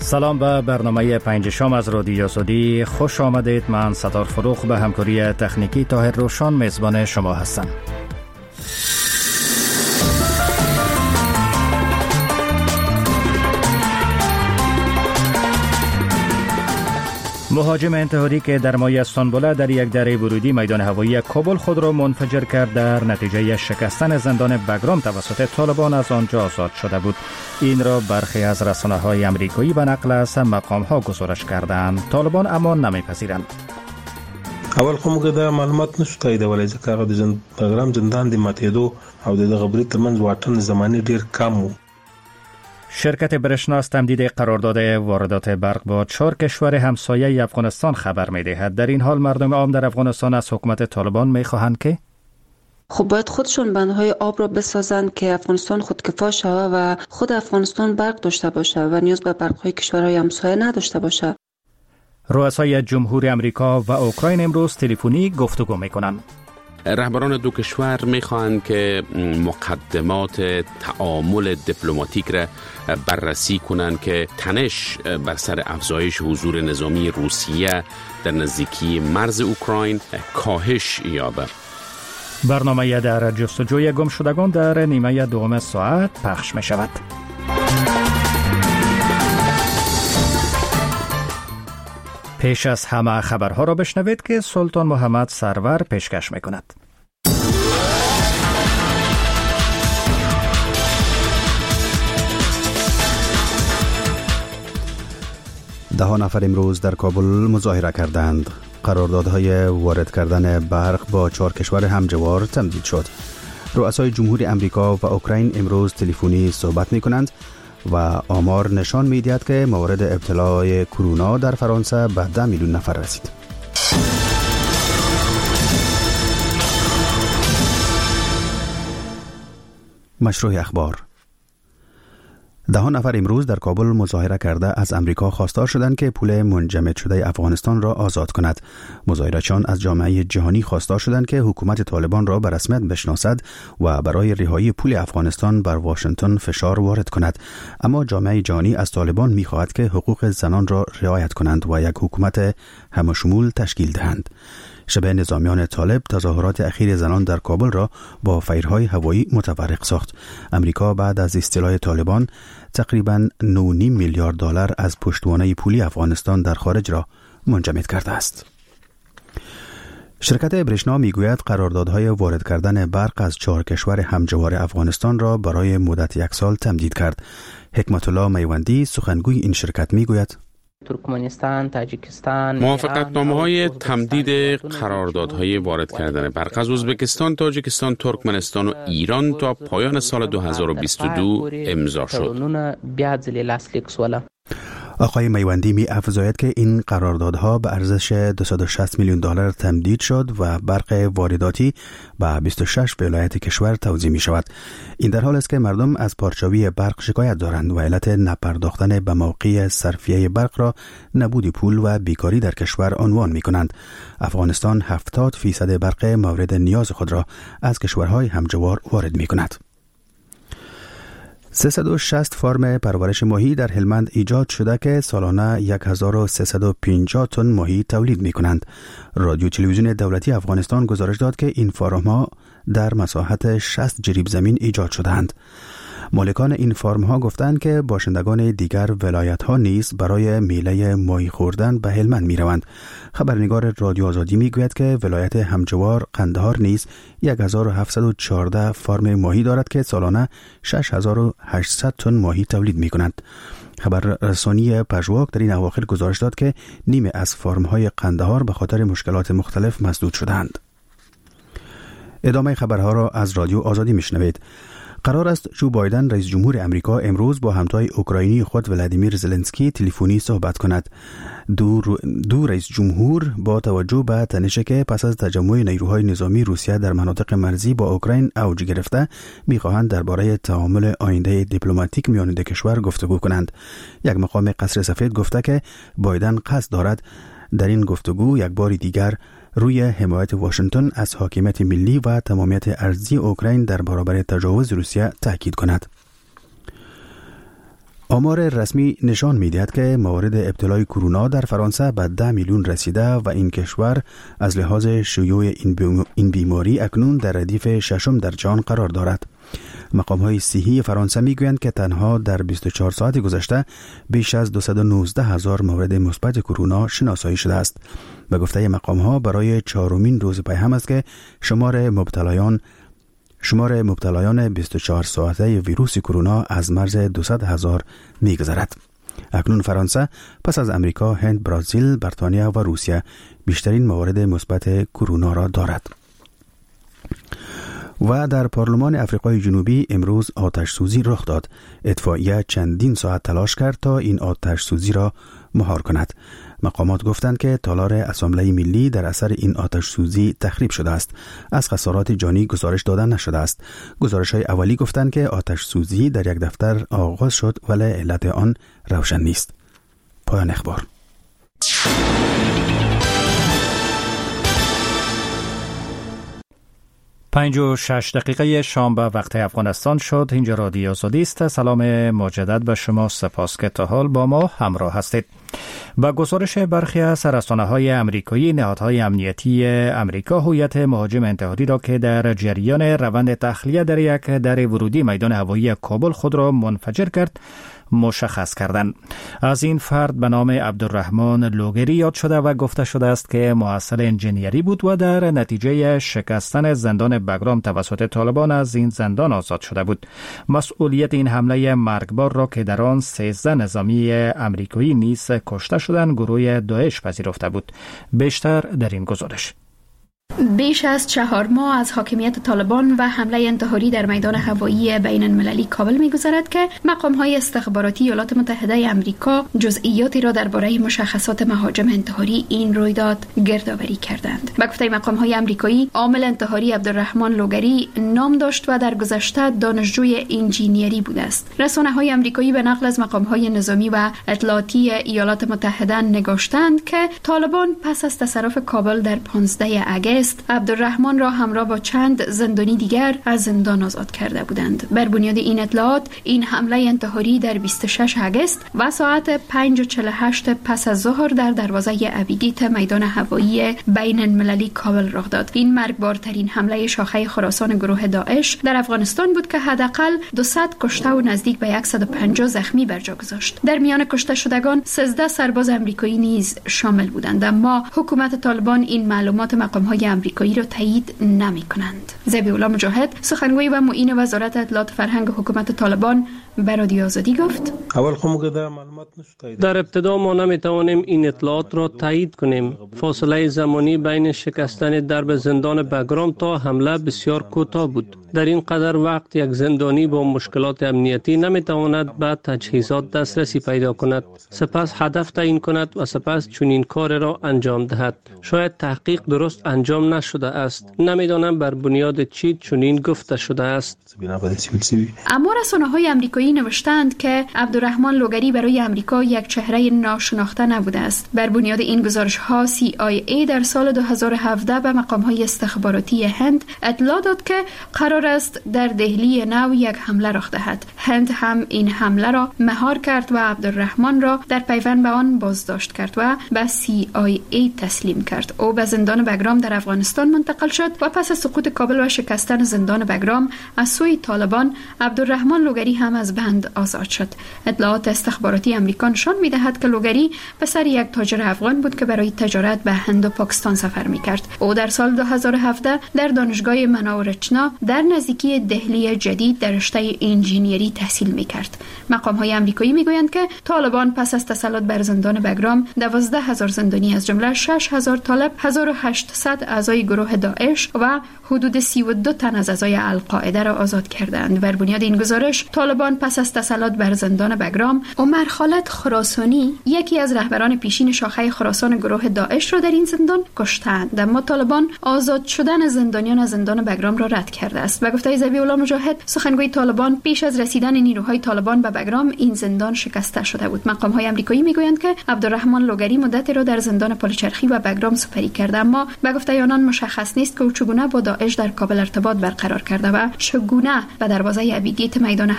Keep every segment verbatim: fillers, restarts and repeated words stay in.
سلام به برنامه پنجشنبه از رادیو آزادی خوش آمدید. من ستار فروخ به همکاری تکنیکی طاهر روشان میزبان شما هستم. مهاجم انتحاری که در ماه استانبول در یک دره ورودی میدان هوایی کابل خود را منفجر کرد در نتیجه شکستن زندان بگرام توسط طالبان از آنجا آزاد شده بود. این را برخی از رسانه‌های آمریکایی به نقل از مقام‌ها گزارش کردند. طالبان اما نمی‌پذیرند. اول خو موږ دا معلومات نشو تاییدولی ځکه هغه د بګرام زندان د ماتېدو او د دغه برید ترمنځ واټن زماني ډېر کم و. شرکت برشنا از تمدید قرارداد واردات برق با چهار کشور همسایه افغانستان خبر می‌دهد. در این حال مردم عام در افغانستان از حکومت طالبان می‌خواهند که خب باید خودشون بندهای آب را بسازند که افغانستان خودکفا شود و خود افغانستان برق داشته باشه و نیاز به برق‌های کشورهای همسایه نداشته باشه. رؤسای جمهوری امریکا و اوکراین امروز تلفنی گفتگو می‌کنند. رهبران دو کشور می‌خواهند که مقدمات تعامل دیپلماتیک را بررسی کنند که تنش بر سر افزایش حضور نظامی روسیه در نزدیکی مرز اوکراین کاهش یابد. برنامه در جستجوی گم شدگان در نیمه دوم ساعت پخش می شود. پیش از همه خبرها را بشنوید که سلطان محمد سرور پیشکش می کند. ده نفر امروز در کابل مظاهره کردند. قراردادهای وارد کردن برق با چهار کشور همجوار تمدید شد. رؤسای جمهوری امریکا و اوکراین امروز تلفنی صحبت می کنند و آمار نشان می دهد که موارد ابتلای کرونا در فرانسه به ده میلیون نفر رسید. مشروع اخبار. ده نفر امروز در کابل مظاهره کرده از امریکا خواستار شدند که پول منجمد شده افغانستان را آزاد کند. مظاهره‌چیان از جامعه جهانی خواستار شدند که حکومت طالبان را به رسمیت بشناسد و برای رهایی پول افغانستان بر واشنگتن فشار وارد کند. اما جامعه جهانی از طالبان می‌خواهد که حقوق زنان را رعایت کنند و یک حکومت همشمول تشکیل دهند. شبه نظامیان طالب تظاهرات اخیر زنان در کابل را با فیرهای هوایی متفرق ساخت. امریکا بعد از استیلای طالبان تقریباً نه و نیم میلیارد دلار از پشتوانه پولی افغانستان در خارج را منجمد کرده است. شرکت برشنا میگوید قراردادهای وارد کردن برق از چهار کشور همجوار افغانستان را برای مدت یک سال تمدید کرد. حکمت الله میوندی سخنگوی این شرکت میگوید ترکمنستان، تاجیکستان، موافقتنامه‌های تمدید قراردادهای وارد کردن برق از ازبکستان، تاجیکستان، ترکمنستان و ایران تا پایان سال دو هزار و بیست و دو امضا شد. آقای میوندی می افزاید که این قراردادها به ارزش دویست و شصت میلیون دلار تمدید شد و برق وارداتی به بیست و شش ولایت کشور توزیع می شود. این در حال است که مردم از پارچاوی برق شکایت دارند و علت نپرداختن به موقع صرفیه برق را نبود پول و بیکاری در کشور عنوان می کنند. افغانستان هفتاد فیصد برق مورد نیاز خود را از کشورهای همجوار وارد می کند. سیصد و شصت فارم پرورش ماهی در هلمند ایجاد شده که سالانه هزار و سیصد و پنجاه تن ماهی تولید می کنند. رادیو تلویزیون دولتی افغانستان گزارش داد که این فارم ها در مساحت شصت جریب زمین ایجاد شدند. مالکان این فارم ها گفتند که باشندگان دیگر ولایت ها نیز برای میله ماهی خوردن به هلمند می روند. خبرنگار رادیو آزادی می گوید که ولایت همجوار قندهار نیز هزار و هفتصد و چهارده فارم ماهی دارد که سالانه شش هزار و هشتصد تن ماهی تولید می کند. خبر رسانی پژواک در این اواخر گزارش داد که نیمه از فارم های قندهار به خاطر مشکلات مختلف مسدود شدند. ادامه خبرها را از رادیو آزادی می شنوید. قرار است جو بایدن رئیس جمهور امریکا امروز با همتای اوکراینی خود ولادیمیر زلنسکی تلفنی صحبت کند. دو, دو رئیس جمهور با توجه به تنشی که پس از تجمع نیروهای نظامی روسیه در مناطق مرزی با اوکراین اوج گرفته می‌خواهند درباره تعامل آینده دیپلماتیک میان دو کشور گفتگو کنند. یک مقام قصر سفید گفته که بایدن قصد دارد در این گفتگو یک بار دیگر روی حمایت واشنگتن از حاکمیت ملی و تمامیت ارضی اوکراین در برابر تجاوز روسیه تاکید کند. آمار رسمی نشان می‌دهد که موارد ابتلای کرونا در فرانسه به ده میلیون رسیده و این کشور از لحاظ شیوع این بیماری اکنون در ردیف ششم در جهان قرار دارد. مقام‌های صحی فرانسه می‌گویند که تنها در بیست و چهار ساعت گذشته بیش از دویست و نوزده هزار مورد مثبت کرونا شناسایی شده است. به گفته مقام‌ها برای چهارمین روز پی هم است که شمار مبتلایان شمار مبتلایان بیست و چهار ساعته ویروس کرونا از مرز دویست هزار می‌گذرد. اکنون فرانسه پس از امریکا، هند، برزیل، بریتانیا و روسیه بیشترین موارد مثبت کرونا را دارد. و در پارلمان افریقای جنوبی امروز آتش سوزی رخ داد. اطفائیه چندین ساعت تلاش کرد تا این آتش سوزی را مهار کند. مقامات گفتند که تالار اسامبله ملی در اثر این آتش سوزی تخریب شده است. از خسارات جانی گزارش داده نشده است. گزارش های اولی گفتند که آتش سوزی در یک دفتر آغاز شد ولی علت آن روشن نیست. پایان اخبار. پنج و شش دقیقه شام به وقت افغانستان شد. اینجا رادیو آزادی است. سلام مجدد به شما، سپاس که تا حال با ما همراه هستید. با گزارش برخی از رسانه‌های امریکایی، نهادهای امنیتی امریکا هویت مهاجم انتحاری را که در جریان روند تخلیه در یک در ورودی میدان هوایی کابل خود را منفجر کرد مشخص کردند. از این فرد به نام عبدالرحمن لوگری یاد شده و گفته شده است که محصل انجینیری بود و در نتیجه شکستن زندان بگرام توسط طالبان از این زندان آزاد شده بود. مسئولیت این حمله مرگبار را که در آن سیزده نظامی امریکایی نیز کشته شدند گروه داعش پذیرفته بود. بیشتر در این گزارش. بیش از چهار ماه از حاکمیت طالبان و حمله انتحاری در میدان هوایی بین المللی کابل می‌گذرد که مقام‌های استخباراتی ایالات متحده آمریکا جزئیاتی را درباره مشخصات مهاجم انتحاری این رویداد گردآوری کردند. به گفته مقام‌های آمریکایی، عامل انتحاری عبدالرحمن لوگری نام داشت و در گذشته دانشجوی انجینیری بوده است. رسانه‌های آمریکایی به نقل از مقام‌های نظامی و اطلاعاتی ایالات متحده نگاشتند که طالبان پس از تصرف کابل در پانزده آگوست عبدالرحمن را همراه با چند زندانی دیگر از زندان آزاد کرده بودند. بر بنیاد این اطلاعات این حمله انتحاری در بیست و شش آگوست و ساعت پنج و چهل و هشت پس از ظهر در دروازه ابیگیت میدان هوایی بین المللی کابل رخ داد. این مرگبارترین حمله شاخه خراسان گروه داعش در افغانستان بود که حداقل دویست کشته و نزدیک به صد و پنجاه زخمی بر جا گذاشت. در میان کشته شدگان سیزده سرباز آمریکایی نیز شامل بودند، اما حکومت طالبان این معلومات مقام‌های آمریکایی را تایید نمی‌کنند. ذبیح‌الله مجاهد، سخنگوی و معین وزارت اطلاعات فرهنگ حکومت طالبان، به رادیو آزادی گفت: در ابتدا ما نمی‌توانیم این اطلاعات را تایید کنیم. فاصله زمانی بین شکستن درب زندان بگرام تا حمله بسیار کوتاه بود. در این قدر وقت یک زندانی با مشکلات امنیتی نمی‌تواند به تجهیزات دسترسی پیدا کند، سپس هدف تعیین کند و سپس چنین کار را انجام دهد. شاید تحقیق درست انجام نشده است. نمی‌دانم بر بنیاد چی چنین گفته شده است. اما رسانه‌های آمریکایی نوشتند که عبدالرحمن لوگری برای آمریکا یک چهره ناشناخته نبوده است. بر بنیاد این گزارش‌ها سی آی ای در سال دو هزار و هفده به مقام‌های استخباراتی هند اطلاع داد که قرار است در دهلی نو یک حمله رخ دهد. هند هم این حمله را مهار کرد و عبدالرحمن را در پیوند به آن بازداشت کرد و به سی آی ای تسلیم کرد. او به زندان بگرام در افغانستان منتقل شد و پس از سقوط کابل و شکستن زندان بگرام از سوی طالبان، عبدالرحمن لوگری هم از بند آزاد شد. اطلاعات استخباراتی آمریکا نشان می‌دهد که لوگری پسر یک تاجر افغان بود که برای تجارت به هند و پاکستان سفر می‌کرد. او در سال دو هزار و هفده در دانشگاه مناورچنا در نزدیکی دهلی جدید در رشته انجینیری تحصیل می‌کرد. مقام‌های آمریکایی می‌گویند که طالبان پس از تسلط بر زندان بگرام دوازده هزار زندانی از جمله شش هزار طالب، هزار و هشتصد اعضای گروه داعش و حدود سی و دو تن از اعضای القاعده را آزاد کردند. بر بنیاد این گزارش، طالبان پس از تسلط بر زندان بگرام، عمر خالد خراسانی، یکی از رهبران پیشین شاخه خراسان گروه داعش را در این زندان کشتند. اما طالبان آزاد شدن زندانیان از زندان بگرام را رد کرده است. به گفته ذبیح‌الله مجاهد، سخنگوی طالبان، پیش از رسیدن نیروهای طالبان به بگرام این زندان شکسته شده بود. مقام‌های آمریکایی میگویند که عبدالرحمن لوگری مدتی را در زندان پلچرخی و بگرام سپری کرده، اما به گفته آنان مشخص نیست که او چگونه با داعش در کابل ارتباط برقرار کرده و چگونه به دروازه ابیگیت میدان هوایی بین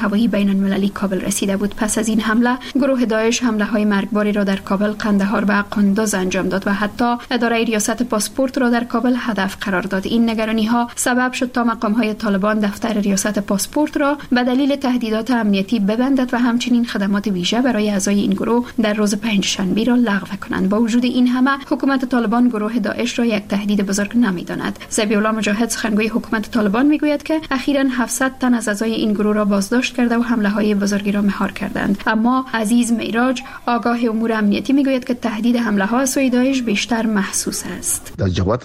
المللی کابل رسیده بود. پس از این حمله گروه داعش حمله های مرگباری را در کابل، قندهار و قندوز انجام داد و حتی اداره ریاست پاسپورت را در کابل هدف قرار داد. این نگرانی ها سبب شد تا مقام های طالبان دفتر ریاست پاسپورت را به دلیل تهدیدات امنیتی ببندد و همچنین خدمات ویژه برای اعضای این گروه در روز پنجشنبه را لغو کنند. با وجود این همه حکومت طالبان گروه داعش را یک تهدید بزرگ نمی‌داند. ذبیح الله مجاهد سخنگوی حکومت طالبان میگوید که اخیراً هفتصد تن از اعضای این گروه را بازداشت کرده و حمله‌های بزرگی را مهار کردند. اما عزیز معراج آگاه امور امنیتی میگوید که تهدید حمله‌ها از سوی داعش بیشتر محسوس است.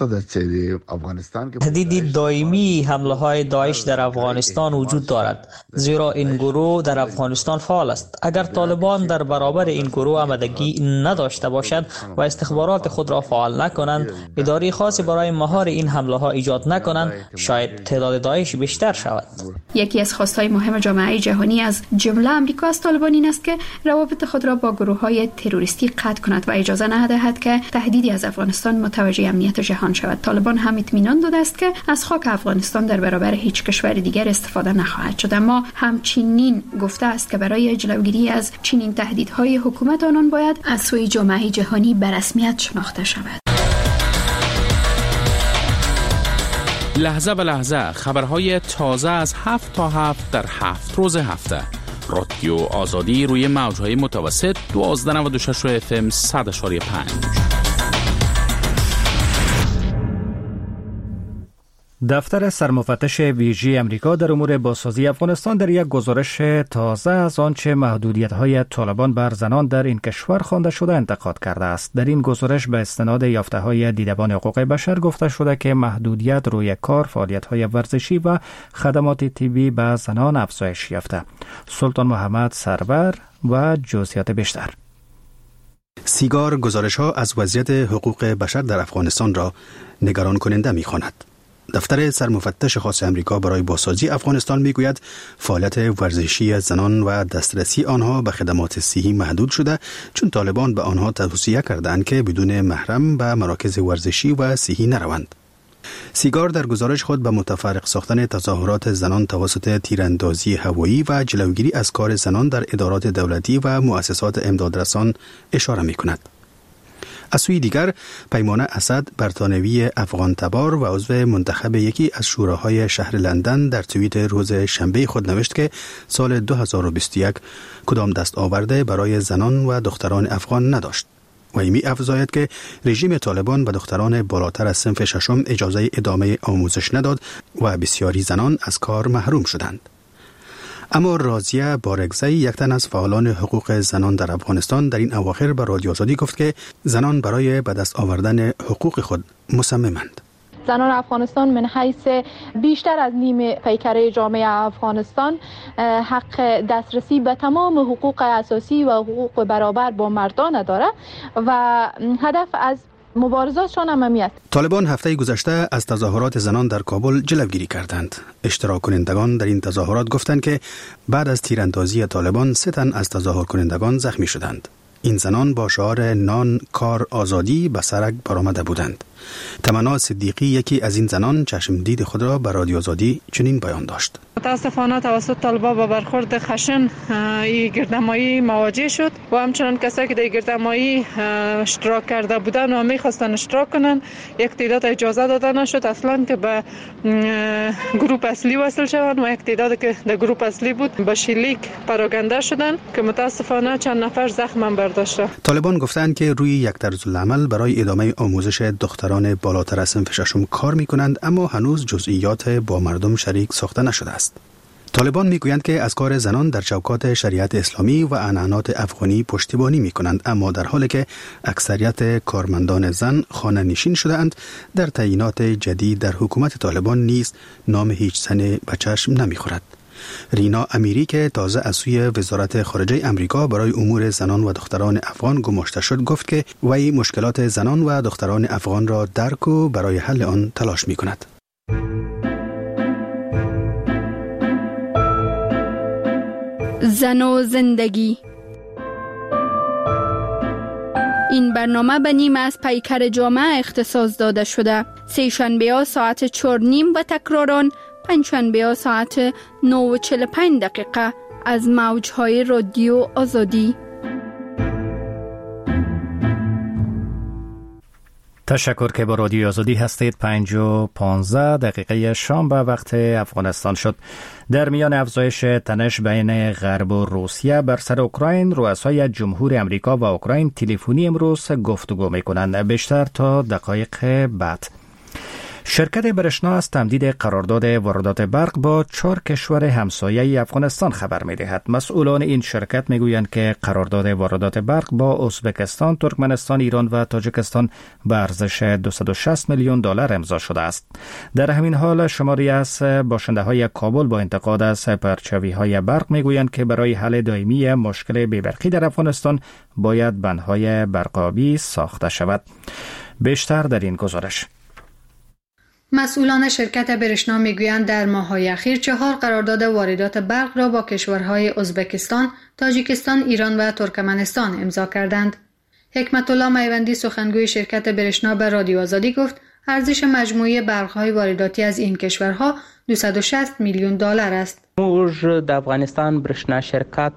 تهدید دائمی حمله‌های داعش در افغانستان وجود دارد، زیرا این گروه در افغانستان فعال است. اگر طالبان در برابر این گروه آمادگی نداشته باشند و استخبارات خود را فعال نکنند، اداره خاصی برای مهار این حمله ها ایجاد نکنند، شاید تعداد داعش بیشتر شود. یکی از خواستهای مهم جامعه جهانی از جمله امریکا از طالبان این است که روابط خود را با گروه‌های تروریستی قطع کند و اجازه ندهد که تهدیدی از افغانستان متوجه امنیت جهان شود. طالبان هم اطمینان داده است که از خاک افغانستان در برابر هیچ کشور دیگر استفاده نخواهد شد، اما همچنین گفته است که برای جلوگیری از چنین تهدیدهای حکومت آنان باید از سوی جامعه جهانی به رسمیت شناخته شود. لحظه به لحظه خبرهای تازه از هفت تا هفت در هفت روز هفته. رادیو آزادی روی موجهای متوسط دوازده نود و شش اف ام صد اشاری پنج. دفتر سرمفتش ویژه امریکا در امور بازسازی افغانستان در یک گزارش تازه از آنچه محدودیت‌های طالبان بر زنان در این کشور خوانده شده انتقاد کرده است. در این گزارش به استناد یافته‌های دیدبان حقوق بشر گفته شده که محدودیت روی کار، فعالیت‌های ورزشی و خدمات طبی به زنان افزایش یافته. سلطان محمد سرور و جزئیات بیشتر. سیگار گزارش‌ها از وضعیت حقوق بشر در افغانستان را نگران کننده می‌خواند. دفتر سرمفتش خاص امریکا برای بازسازی افغانستان میگوید فعالیت ورزشی زنان و دسترسی آنها به خدمات صحی محدود شده، چون طالبان به آنها توصیه کردند که بدون محرم به مراکز ورزشی و صحی نروند. سیگار در گزارش خود به متفرق ساختن تظاهرات زنان توسط تیراندازی هوایی و جلوگیری از کار زنان در ادارات دولتی و مؤسسات امدادرسان اشاره میکند. از سوی دیگر پیمان اسد برطانوی افغان تبار و عضو منتخب یکی از شوراهای شهر لندن در توییت روز شنبه خود نوشت که سال دو هزار و بیست و یک کدام دست آورده برای زنان و دختران افغان نداشت و می افزاید که رژیم طالبان به دختران بالاتر از صنف ششم اجازه ادامه آموزش نداد و بسیاری زنان از کار محروم شدند. اما راضیه بارگزی، یک تن از فعالان حقوق زنان در افغانستان، در این اواخر به رادیو آزادی گفت که زنان برای به دست آوردن حقوق خود مصممند. زنان افغانستان من حیث بیشتر از نیم پیکره جامعه افغانستان حق دسترسی به تمام حقوق اساسی و حقوق برابر با مردان داره و هدف از مبارزاتشان عممی است. طالبان هفته گذشته از تظاهرات زنان در کابل جلوگیری کردند. اشتراک کنندگان در این تظاهرات گفتند که بعد از تیراندازی طالبان سه تن از تظاهر کنندگان زخمی شدند. این زنان با شعار نان، کار، آزادی به سرک برآمده بودند. تمنا صدیقی، یکی از این زنان، چشم دید خود را به رادیو آزادی چنین بیان داشت. متاسفانه توسط طالبان با برخورد خشن این گردهمایی مواجه شد و همچنان کسایی که در گردهمایی اشتراک کرده بودند و میخواستن اشتراک کنن، یک تعداد اجازه داده نشد اصلا که به گروه اصلی وصل شوند و یک تعداد که در گروه اصلی بود به شلیک پراکنده شدند که متاسفانه چند نفر زخم برداشته. طالبان گفتند که روی یک طرز العمل برای ادامه آموزش دختران بالاتر از صنف ششم کار می‌کنند، اما هنوز جزئیات با مردم شریک ساخته نشده است. طالبان میگویند که از کار زنان در چوکات شریعت اسلامی و عنعنات افغانی پشتیبانی میکنند، اما در حالی که اکثریت کارمندان زن خانه نشین شده اند، در تعیینات جدید در حکومت طالبان نیز نام هیچ زن به چشم نمیخورد. رینا امیری که تازه از سوی وزارت خارجه امریکا برای امور زنان و دختران افغان گماشته شد گفت که وی مشکلات زنان و دختران افغان را درک و برای حل آن تلاش میکند. زن و زندگی. این برنامه به نیم از پیکر جامعه اختصاص داده شده. سه شنبه ها ساعت چهار نیم و تکراران پنج شنبه ها ساعت نه و چهل و پنج دقیقه از موج‌های رادیو آزادی. تشکر که با رادیو آزادی هستید. پنج و پانزده دقیقه شام به وقت افغانستان شد. در میان افزایش تنش بین غرب و روسیه بر سر اوکراین، رؤسای جمهور امریکا و اوکراین تلفنی امروز گفتگو میکنند. بیشتر تا دقایق بعد. شرکت برشنا از تمدید قرارداد واردات برق با چهار کشور همسایه افغانستان خبر می‌دهد. مسئولان این شرکت میگویند که قرارداد واردات برق با ازبکستان، ترکمنستان، ایران و تاجیکستان به ارزش دویست و شصت میلیون دلار امضا شده است. در همین حال شماری از باشنده‌های کابل با انتقاد از پرچاوی‌های برق میگویند که برای حل دائمی مشکل بی‌برقی در افغانستان باید بندهای برقابی ساخته شود. بیشتر در این گزارش. مسئولان شرکت برشنا میگویند در ماه‌های اخیر چهار قرارداد واردات برق را با کشورهای ازبکستان، تاجیکستان، ایران و ترکمنستان امضا کردند. حکمت الله میوندی سخنگوی شرکت برشنا به رادیو آزادی گفت ارزش مجموعی برق‌های وارداتی از این کشورها دویست و شصت میلیون دلار است. موږ د افغانستان برشنا شرکت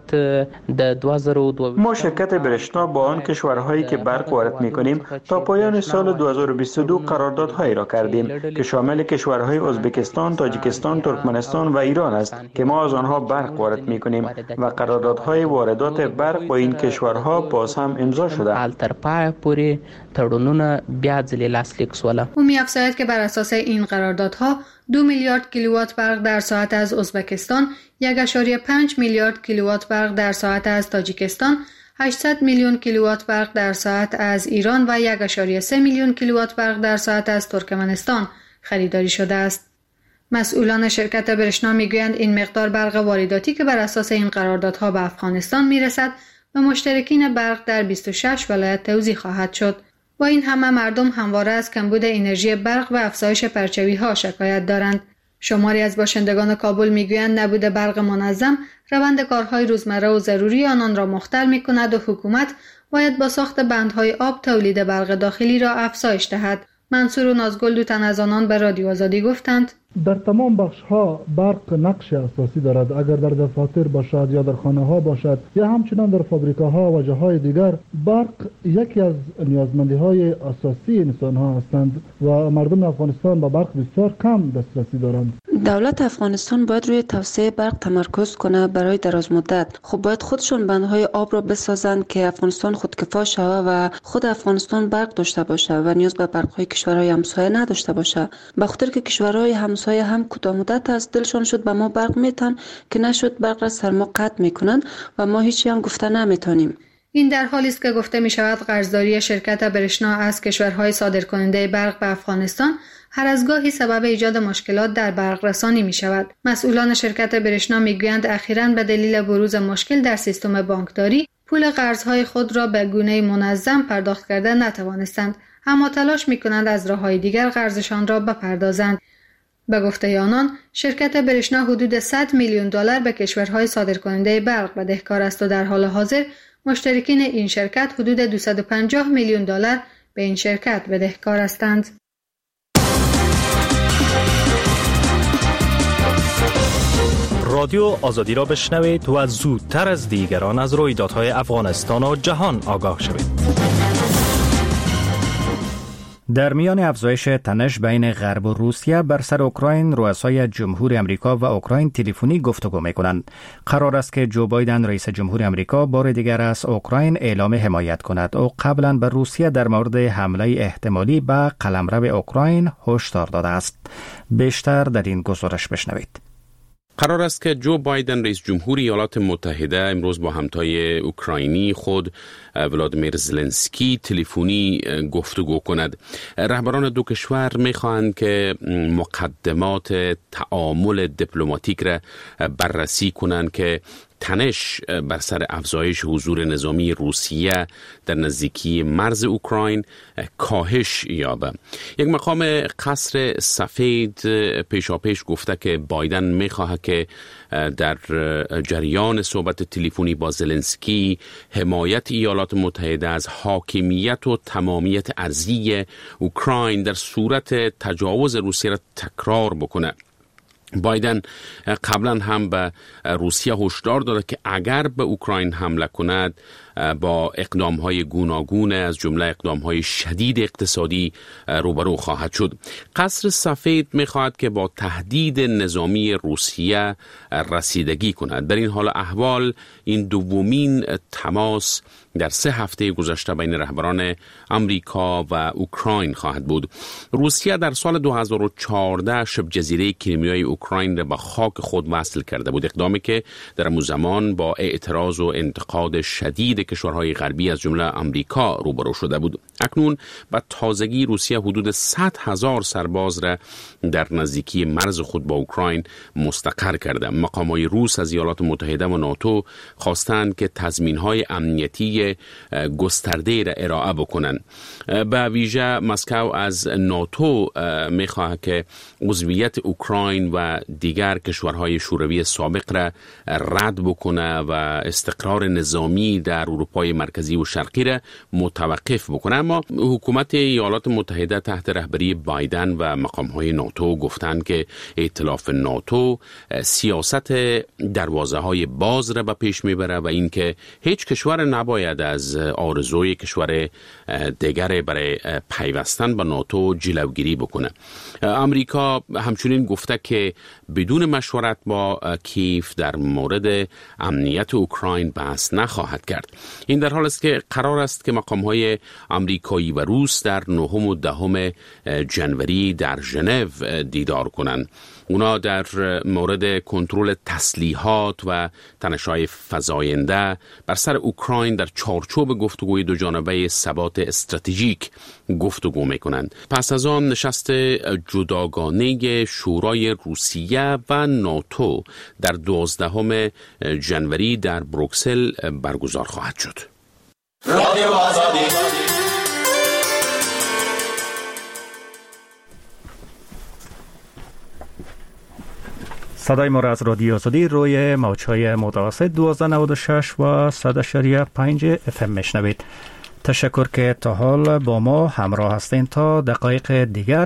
د دو هزار و دو ما شرکت برشنا با آن کشورهایی که برق وارد می‌کنیم تا پایان سال دو هزار و بیست و دو قراردادهایی را کردیم که شامل کشورهای ازبکستان، تاجیکستان، ترکمنستان و ایران است که ما از آنها برق وارد می‌کنیم و قراردادهای واردات برق با این کشورها باز هم امضا شده. تر پای پوری تړونونه بیا ځلې لاسلیک سول. او می‌افزاید که بر اساس این قراردادها دو میلیارد کیلووات برق در ساعت از ازبکستان، یک ممیز پنج میلیارد کیلووات برق در ساعت از تاجیکستان، هشتصد میلیون کیلووات برق در ساعت از ایران و یک ممیز سه میلیون کیلووات برق در ساعت از ترکمنستان خریداری شده است. مسئولان شرکت برشنا میگویند این مقدار برق وارداتی که بر اساس این قراردادها به افغانستان میرسد به مشترکین برق در بیست و شش ولایت توزیع خواهد شد. با این همه مردم همواره از کمبود انرژی برق و افزایش پرچاوی‌ها شکایت دارند. شماری از باشندگان کابل میگویند نبود برق منظم روند کارهای روزمره و ضروری آنان را مختل می‌کند و حکومت باید با ساخت بندهای آب تولید برق داخلی را افزایش دهد. منصور و نازگل دو تن از آنان به رادیو آزادی گفتند در تمام بخش‌ها برق نقش اساسی دارد. اگر در دفاتر باشد یا در خانه‌ها باشد یا همچنان در فابریکاها و جاهای دیگر، برق یکی از نیازمندی‌های اساسی انسان‌ها هستند و مردم افغانستان با برق بسیار کم دسترسی دارند. دولت افغانستان باید روی توسعه برق تمرکز کنه برای دراز مدت. خب باید خودشون بندهای آب را بسازند که افغانستان خودکفا شود و خود افغانستان برق داشته باشه و نیاز به برق‌های کشورهای همسایه نداشته باشه. به خاطر که کشورهای همسایه هم کوتاه مدت از دلشان شد به ما برق میتن که نشد برق را سر ما قطع میکنن و ما هیچی هم گفته نمیتونیم. این در حالی است که گفته می شود قرضداری شرکت برشنا از کشورهای صادرکننده برق به افغانستان هر از گاهی سبب ایجاد مشکلات در برق رسانی می شود. مسئولان شرکت برشنا می گویند اخیراً به دلیل بروز مشکل در سیستم بانکداری پول قرضهای خود را به گونه منظم پرداخت کرده نتوانستند، اما تلاش می کنند از راههای دیگر قرضشان را بپردازند. به گفته آنان شرکت برشنا حدود صد میلیون دلار به کشورهای صادرکننده برق بدهکار است و در حال حاضر مشترکین این شرکت حدود دویست و پنجاه میلیون دلار به این شرکت بدهکار هستند. رادیو آزادی را بشنوید و زودتر از دیگران از رویدادهای افغانستان و جهان آگاه شوید. در میان افزایش تنش بین غرب و روسیه بر سر اوکراین، رؤسای جمهور امریکا و اوکراین تلفنی گفتگو می‌کنند. قرار است که جو بایدن رئیس جمهور امریکا بار دیگر از اوکراین اعلام حمایت کند. او قبلا به روسیه در مورد حمله احتمالی به قلمرو اوکراین هشدار داده است. بیشتر در این گزارش بشنوید. قرار است که جو بایدن رئیس جمهور ایالات متحده امروز با همتای اوکراینی خود ولادیمیر زلنسکی تلفنی گفتگو کند. رهبران دو کشور می‌خواهند که مقدمات تعامل دیپلماتیک را بررسی کنند که تنش بر سر افزایش حضور نظامی روسیه در نزدیکی مرز اوکراین کاهش یابد. یک مقام قصر سفید پیشاپیش گفته که بایدن می‌خواهد که در جریان صحبت تلفنی با زلنسکی حمایت ایالات متحده از حاکمیت و تمامیت ارضی اوکراین در صورت تجاوز روسیه را تکرار بکنه. بایدن قبلا هم به روسیه هشدار داده که اگر به اوکراین حمله کند با اقدام‌های گوناگون از جمله اقدام‌های شدید اقتصادی روبرو خواهد شد. قصر سفید می‌خواهد که با تهدید نظامی روسیه رسیدگی کند. در این حال احوال این دومین تماس در سه هفته گذشته بین رهبران امریکا و اوکراین خواهد بود. روسیه در سال دو هزار و چهارده شبه جزیره کریمیای اوکراین را به خاک خود وصل کرده بود، اقدامی که در همون زمان با اعتراض و انتقاد شدید کشورهای غربی از جمله امریکا روبرو شده بود. اکنون با تازگی روسیه حدود صد هزار سرباز را در نزدیکی مرز خود با اوکراین مستقر کرده. مقامات روس از ایالات متحده و ناتو خواستند که تضمین‌های امنیتی گسترده را ارائه بکنند. به ویژه مسکو از ناتو می‌خواهد که عضویت اوکراین و دیگر کشورهای شوروی سابق را رد بکنه و استقرار نظامی در اروپای مرکزی و شرقی را متوقف بکنه. اما حکومت ایالات متحده تحت رهبری بایدن و مقام‌های ناتو گفتند که ائتلاف ناتو سیاست دروازه‌های باز را به پیش میبره و اینکه هیچ کشور نباید از آرزوی کشور دیگر برای پیوستن به ناتو جلوگیری بکنه. امریکا همچنین گفته که بدون مشورت با کیف در مورد امنیت اوکراین بحث نخواهد کرد. این در حال است که قرار است که مقام‌های آمریکایی و روس در نهم و دهم جنوری در ژنو دیدار کنند. اونا در مورد کنترل تسلیحات و تنش‌های فزاینده بر سر اوکراین در چارچوب گفتگوی دو جانبه ثبات استراتژیک گفتگو می‌کنند. پس از آن نشست جداگانه شورای روسیه و ناتو در دوازدهم جنوری در بروکسل برگزار خواهد شد. رادیو آزادی. صدای ما را از رادیو آزادی روی موج‌های متوسط دوازده نود و شش و صد و پنج اف ام میشنوید. تشکر که تا حال با ما همراه هستین. تا دقایق دیگر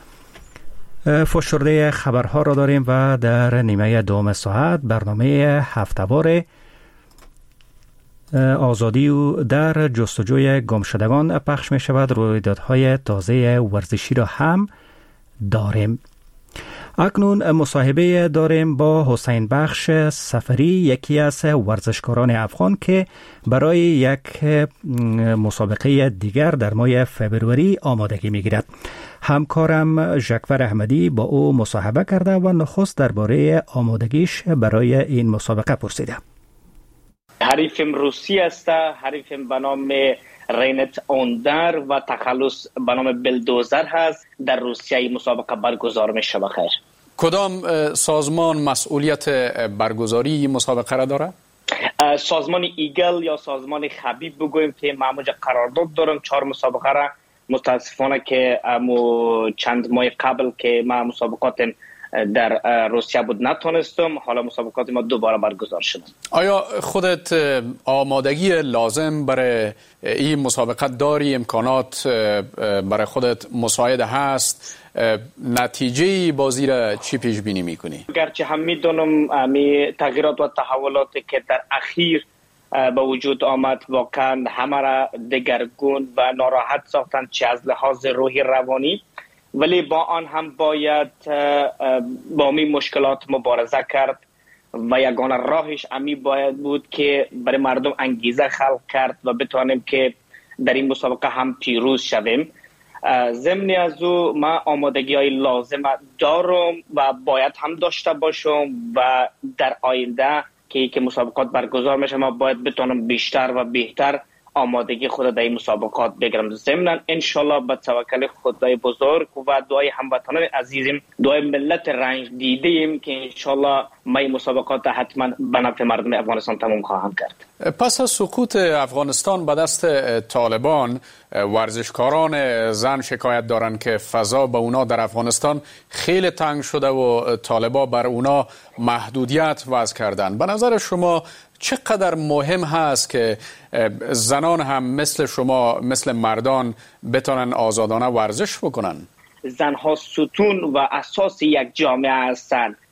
فشرده خبرها را داریم و در نیمه دوم ساعت برنامه هفته‌وار آزادی و در جستجوی گمشدگان پخش می شود. رویدادهای تازه ورزشی را هم داریم. اکنون مصاحبه داریم با حسین بخش سفری، یکی از ورزشکاران افغان که برای یک مسابقه دیگر در ماه فبروری آمادگی میگیرد. همکارم ژکور احمدی با او مصاحبه کرده و نخست درباره آمادگیش برای این مسابقه پرسیده. حریفم روسی است، حریفم به نام رینت اوندر و تخلص به نام بلدوزر هست. در روسیه مسابقه برگزار می شود. خیر، کدام سازمان مسئولیت برگزاری مسابقه را داره؟ سازمان ایگل یا سازمان خبیب بگویم که معمولا قرارداد دارم چهار مسابقه را. متاسفانه که چند ماه قبل که ما مسابقات در روسیه بود نتونستم، حالا مسابقات ما دوباره برگزار شد. آیا خودت آمادگی لازم برای این مسابقه داری؟ امکانات برای خودت مساعد هست؟ نتیجه بازی را چی پیش بینی میکنی؟ گرچه هم میدونم امی تغییرات و تحولاتی که در اخیر به وجود آمد واقعا همه را دگرگون و ناراحت ساختن، چه از لحاظ روحی روانی، ولی با آن هم باید با می مشکلات مبارزه کرد و یگانه راهش امی باید بود که برای مردم انگیزه خلق کرد و بتوانیم که در این مسابقه هم پیروز شویم. ضمن از او ما آمادگی های لازم دارم و باید هم داشته باشم و در آینده که که مسابقات برگزار میشه ما باید بتونم بیشتر و بهتر آمادگی خود در این مسابقات بگیرم. ضمن انشالله با توکل خدای بزرگ و دعای هموطنان عزیزم، دعای ملت رنج دیده ایم که انشالله ما این مسابقات حتما به نفع مردم افغانستان تمام خواهم کرد. پس از سقوط افغانستان به دست طالبان، ورزشکاران زن شکایت دارند که فضا به اونا در افغانستان خیلی تنگ شده و طالبان بر اونا محدودیت وضع کردن. به نظر شما چقدر مهم هست که زنان هم مثل شما، مثل مردان بتونن آزادانه ورزش بکنن؟ زنها ستون و اساس یک جامعه هستند.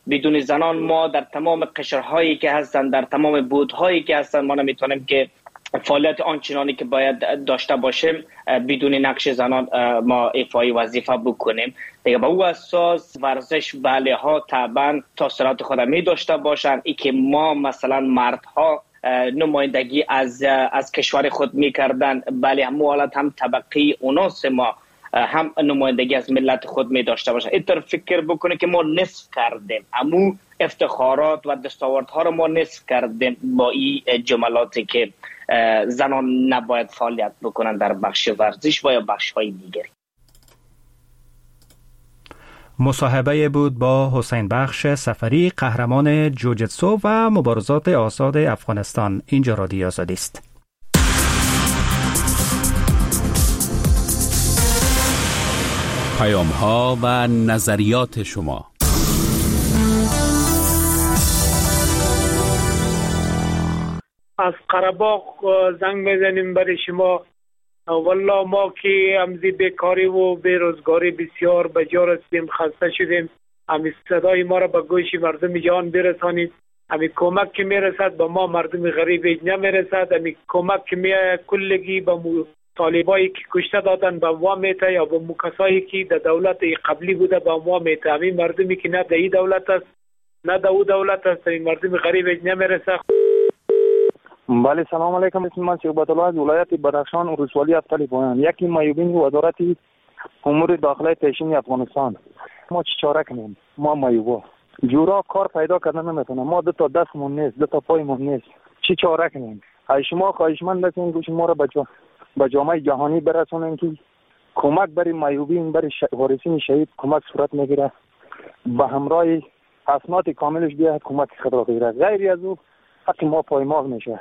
بدون زنان ما در تمام قشرهایی که هستند، در تمام بودهایی که هستند، ما نمیتونیم که فعالیت آنچنانی که باید داشته باشیم بدون نقش زنان ما ایفای وظیفه بکنیم. دیگه به او اساس ورزش بله ها طبعا تاثیرات خود می داشته باشند. ای که ما مثلا مردها نمایندگی از از کشور خود میکردن، بله هم حالت هم طبقه اوناس ما هم نمایندگی از ملت خود می داشته باشند. اینطور فکر بکنه که ما نصف کردیم، امو افتخارات و دستاوردها رو ما نصف کردیم با این جملاتی که زنان نباید فعالیت بکنن در بخش ورزش و یا بخش های دیگری. مصاحبه بود با حسین بخش سفری، قهرمان جوجیتسو و مبارزات آزاد افغانستان. اینجا رادیو آزادی است. پیام ها و نظریات شما. از قره‌باغ زنگ میزنیم برای شما. والله ما که امزی بیکاری و بیروزگاری بسیار بجار هستیم، خسته شدیم. امی صدای ما را به گوش مردم جهان برسانید. امی کمک که میرسد به ما مردم غریب نمیرسد. امی کمک که می کلگی به طالبایی که کشته دادن به ما میته یا به کسایی که در دولت قبلی بوده به ما میته. امی مردمی که نه در این دولت است نه در او دولت است، این مردم غریب نمیرسد. بله سلام علیکم. اسم من شعبت الله از ولایت بدخشان ولسوالی افتالی پایان، یکی مایوبین وزارت امور داخلی پیشین افغانستان. ما چی چاره کنیم؟ ما مایوبا جورا کار پیدا کردن نمیتونه، ما دو تا دستمون نیست، دو تا پایمون نیست، چی چاره کنیم؟ ای شما خواهشمند هستین گوش ما را بچا به جامعه جهانی برسونین که کمک برای مایوبین، برای وارثین شهید کمک صورت میگیره، به همراه اسناد کاملش بیاد کمک خود بگیره، غیر از او حق ما پایمال میشه.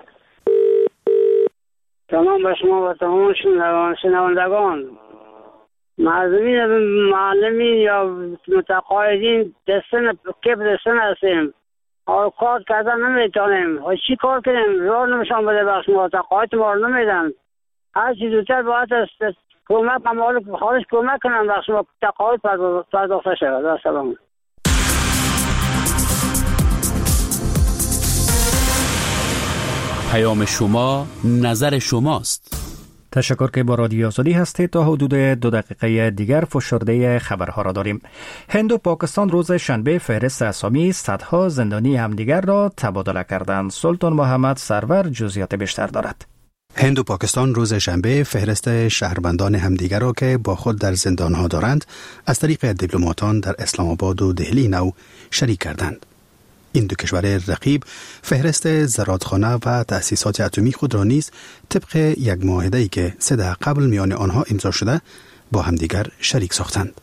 تمام به شما و تمام شنوندگان، معلمین معلمین یا متقاعدین دستن کپ دستن هستیم، کار کردن نمیتونیم. چی کار کنیم؟ راه نمیشان بده بخش ما، تقاعد ما رو نمیدن. هر چی زودتر باید است کمک اموال خارج کمک کنن بخش ما، تقاعد پرداخته شود. سلام. پیام شما، نظر شماست. تشکر که با رادیو آزادی هستید. تا حدود دو دقیقه دیگر فشرده خبرها را داریم. هند و پاکستان روز شنبه فهرست اسامی صدها زندانی همدیگر را تبادله کردند. سلطان محمد سرور جزئیات بیشتر دارد. هند و پاکستان روز شنبه فهرست شهروندان همدیگر را که با خود در زندانها دارند از طریق دیپلماتان در اسلام آباد و دهلی نو شریک کردند. این دو کشور رقیب فهرست زرادخانه و تأسیسات اتمی خود را نیز طبق یک معاهده‌ای که سه دهه قبل میان آنها امضا شده با همدیگر شریک ساختند.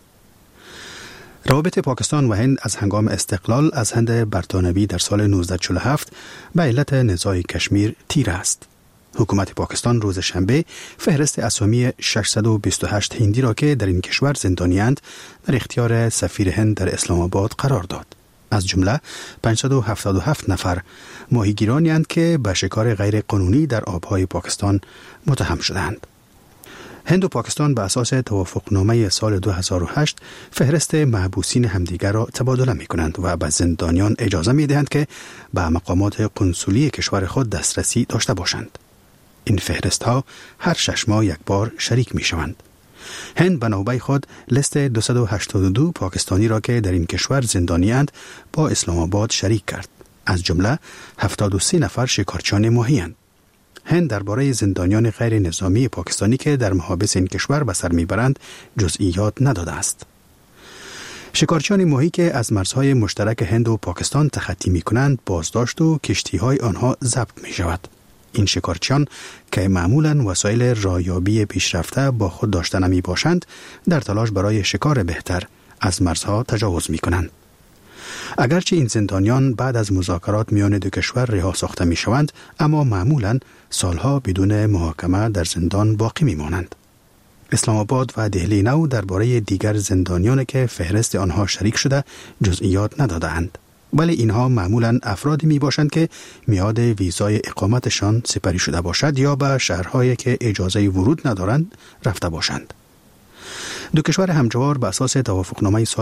روابط پاکستان و هند از هنگام استقلال از هند برطانوی در سال نوزده چهل و هفت به علت نزاع کشمیر تیره است. حکومت پاکستان روز شنبه فهرست اسامی ششصد و بیست و هشت هندی را که در این کشور زندانی‌اند در اختیار سفیر هند در اسلام آباد قرار داد. از جمله پانصد و هفتاد و هفت نفر ماهیگیرانی اند که به شکار غیر قانونی در آبهای پاکستان متهم شدند. هند و پاکستان به اساس توافقنامه سال دو هزار و هشت فهرست محبوسین همدیگر را تبادله می کنند و به زندانیان اجازه می دهند که به مقامات قنسولی کشور خود دسترسی داشته باشند. این فهرست ها هر شش ماه یک بار شریک می شوند. هند به نوبه خود لیست دویست و هشتاد و دو پاکستانی را که در این کشور زندانی اند با اسلام آباد شریک کرد. از جمله هفتاد و سه نفر شکارچیان ماهی اند. هند درباره زندانیان غیر نظامی پاکستانی که در محابس این کشور به سر میبرند جزئیات نداده است. شکارچیان ماهی که از مرزهای مشترک هند و پاکستان تخطی می کنند بازداشت و کشتی‌های آنها ضبط می شود. این شکارچیان که معمولاً وسایل رایابی پیشرفته با خود داشته نمی باشند در تلاش برای شکار بهتر از مرزها تجاوز می کنند. اگرچه این زندانیان بعد از مذاکرات میان دو کشور رها ساخته می شوند، اما معمولاً سالها بدون محاکمه در زندان باقی می مانند. اسلام آباد و دهلی نو درباره دیگر زندانیان که فهرست آنها شریک شده جزئیات ندادند. ولی اینها معمولاً افرادی می باشند که میعاد ویزای اقامتشان سپری شده باشد یا به شهرهایی که اجازه ورود ندارند رفته باشند. دو کشور همجوار به اساس توافقنامه